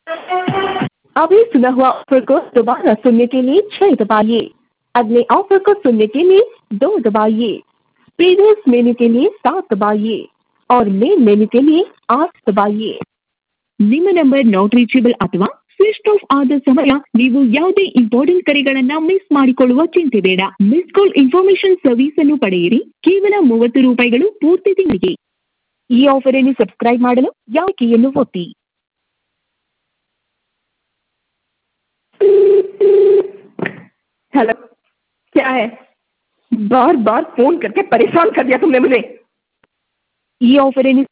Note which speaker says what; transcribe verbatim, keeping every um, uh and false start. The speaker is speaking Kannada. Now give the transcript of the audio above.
Speaker 1: अभी सुना हुआ ऑफर को दोबारा सुनने के लिए छह दबाइए। अगले ऑफर को सुनने के लिए दो दबाइए। प्रीवियस मेन्यू के लिए सात दबाइए और मेन मेन्यू के लिए आठ दबाइए। ನಿಮ್ಮ ನಂಬರ್ ನಾಟ್ ರೀಚೇಬಲ್ ಅಥವಾ ಸ್ವಿಚ್ ಆಫ್ ಆದ ಸಮಯ ನೀವು ಯಾವುದೇ ಇಂಪಾರ್ಟೆಂಟ್ ಕರೆಗಳನ್ನ ಮಿಸ್ ಮಾಡಿಕೊಳ್ಳುವ ಚಿಂತೆ ಬೇಡ. ಮಿಸ್ ಕಾಲ್ ಇನ್ಫಾರ್ಮೇಶನ್ ಸರ್ವಿಸ್ ಅನ್ನು ಪಡೆಯಿರಿ ಕೇವಲ ಮೂವತ್ತು ರೂಪಾಯಿಗಳು ಪೂರ್ತಿ ತಿಂಗಳಿಗೆ. ಈ ಆಫರ್ ಅನ್ನು ಸಬ್ಸ್ಕ್ರೈಬ್ ಮಾಡಲು ಯಾವ ಕೀಯನ್ನು ಒತ್ತಿ.
Speaker 2: हेलो, क्या है? बार बार फोन करके परेशान कर दिया तुमने मुझे।
Speaker 1: ಈ ಆಫರ್ ಅನ್ನು